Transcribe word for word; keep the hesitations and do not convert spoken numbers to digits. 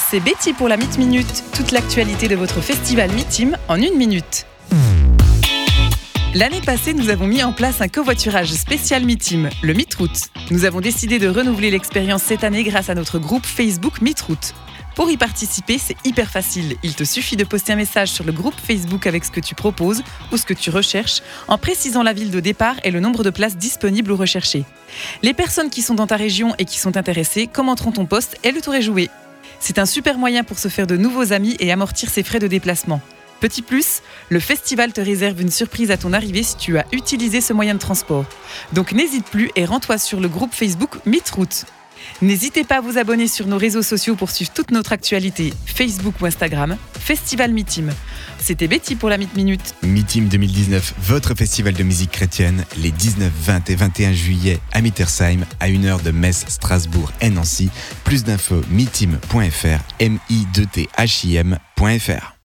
c'est Betty pour la Meet Minute. Toute l'actualité de votre festival Meetim en une minute. L'année passée, nous avons mis en place un covoiturage spécial Meetim, le Meetroute. Nous avons décidé de renouveler l'expérience cette année grâce à notre groupe Facebook Meetroute. Pour y participer, c'est hyper facile. Il te suffit de poster un message sur le groupe Facebook avec ce que tu proposes ou ce que tu recherches, en précisant la ville de départ et le nombre de places disponibles ou recherchées. Les personnes qui sont dans ta région et qui sont intéressées commenteront ton post et le tour est joué. C'est un super moyen pour se faire de nouveaux amis et amortir ses frais de déplacement. Petit plus, le festival te réserve une surprise à ton arrivée si tu as utilisé ce moyen de transport. Donc n'hésite plus et rends-toi sur le groupe Facebook Meetroute. N'hésitez pas à vous abonner sur nos réseaux sociaux pour suivre toute notre actualité, Facebook ou Instagram, Festival Meetim. C'était Betty pour la Meet Minute. Meetim deux mille dix-neuf, votre festival de musique chrétienne, les dix-neuf, vingt et vingt et un juillet à Mittersheim, à une heure de Metz, Strasbourg et Nancy. Plus d'infos, meetim point f r, m i t t h i m point f r.